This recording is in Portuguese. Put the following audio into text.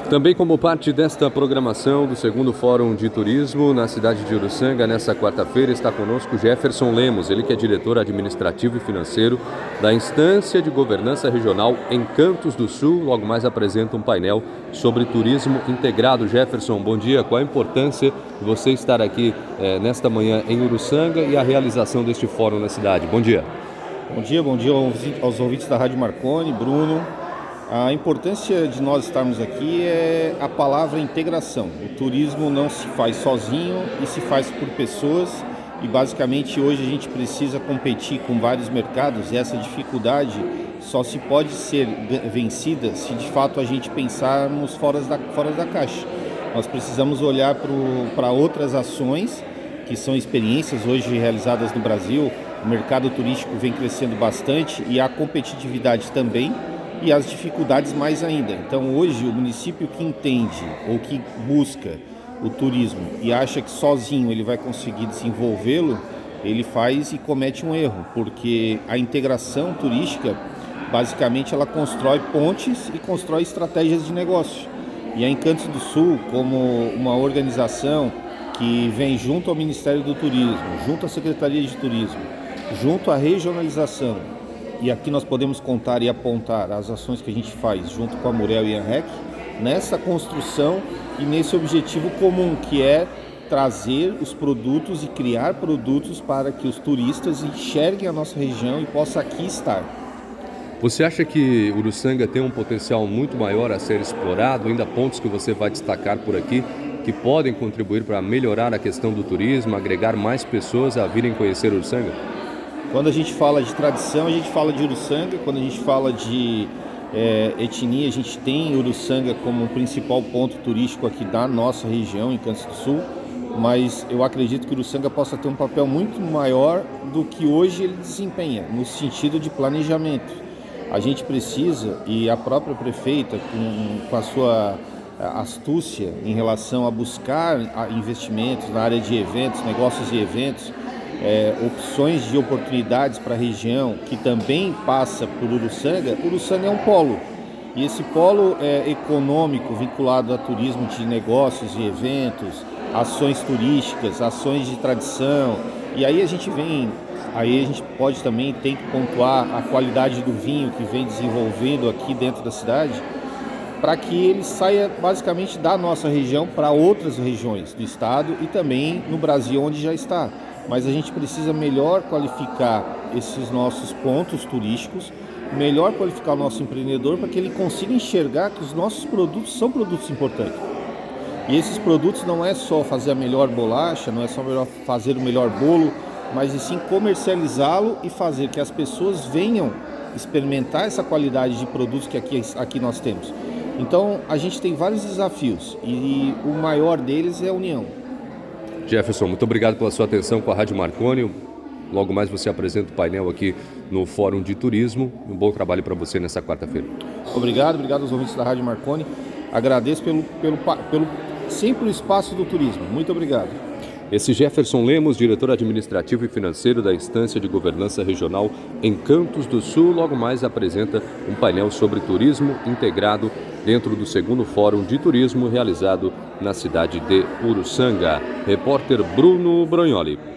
Também como parte desta programação do segundo Fórum de Turismo na cidade de Uruçanga, nesta quarta-feira, está conosco Jefferson Lemos, ele que é diretor administrativo e financeiro da Instância de Governança Regional Encantos do Sul. Logo mais apresenta um painel sobre turismo integrado. Jefferson, bom dia. Qual a importância de você estar aqui nesta manhã em Uruçanga e a realização deste fórum na cidade? Bom dia. Bom dia aos ouvintes da Rádio Marconi, Bruno. A importância de nós estarmos aqui é a palavra integração. O turismo não se faz sozinho e se faz por pessoas, e basicamente hoje a gente precisa competir com vários mercados, e essa dificuldade só se pode ser vencida se de fato a gente pensarmos fora da caixa. Nós precisamos olhar para outras ações que são experiências hoje realizadas no Brasil. O mercado turístico vem crescendo bastante e a competitividade também, e as dificuldades mais ainda. Então hoje o município que entende ou que busca o turismo e acha que sozinho ele vai conseguir desenvolvê-lo, ele faz e comete um erro, porque a integração turística basicamente ela constrói pontes e constrói estratégias de negócio. E a Encantos do Sul, como uma organização que vem junto ao Ministério do Turismo, junto à Secretaria de Turismo, junto à regionalização, e aqui nós podemos contar e apontar as ações que a gente faz junto com a Murel e a ANREC, nessa construção e nesse objetivo comum, que é trazer os produtos e criar produtos para que os turistas enxerguem a nossa região e possam aqui estar. Você acha que Uruçanga tem um potencial muito maior a ser explorado? Ainda pontos que você vai destacar por aqui que podem contribuir para melhorar a questão do turismo, agregar mais pessoas a virem conhecer Uruçanga? Quando a gente fala de tradição, a gente fala de Uruçanga. Quando a gente fala de etnia, a gente tem Uruçanga como o principal ponto turístico aqui da nossa região, em Encantos do Sul. Mas eu acredito que Uruçanga possa ter um papel muito maior do que hoje ele desempenha, no sentido de planejamento. A gente precisa, e a própria prefeita, com a sua astúcia em relação a buscar investimentos na área de eventos, negócios e eventos, opções de oportunidades para a região, que também passa por Uruçanga. Uruçanga é um polo, e esse polo econômico vinculado a turismo de negócios e eventos, ações turísticas, ações de tradição, e aí a gente pode também tem que pontuar a qualidade do vinho que vem desenvolvendo aqui dentro da cidade, para que ele saia basicamente da nossa região para outras regiões do estado e também no Brasil, onde já está. Mas a gente precisa melhor qualificar esses nossos pontos turísticos, melhor qualificar o nosso empreendedor para que ele consiga enxergar que os nossos produtos são produtos importantes. E esses produtos não é só fazer a melhor bolacha, não é só fazer o melhor bolo, mas e sim comercializá-lo e fazer que as pessoas venham experimentar essa qualidade de produtos que aqui nós temos. Então a gente tem vários desafios e o maior deles é a união. Jefferson, muito obrigado pela sua atenção com a Rádio Marconi. Logo mais você apresenta o painel aqui no Fórum de Turismo. Um bom trabalho para você nessa quarta-feira. Obrigado aos ouvintes da Rádio Marconi. Agradeço pelo sempre o espaço do turismo. Muito obrigado. Esse Jefferson Lemos, diretor administrativo e financeiro da Instância de Governança Regional Encantos do Sul, logo mais apresenta um painel sobre turismo integrado dentro do segundo Fórum de Turismo realizado na cidade de Uruçanga. Repórter Bruno Brognoli.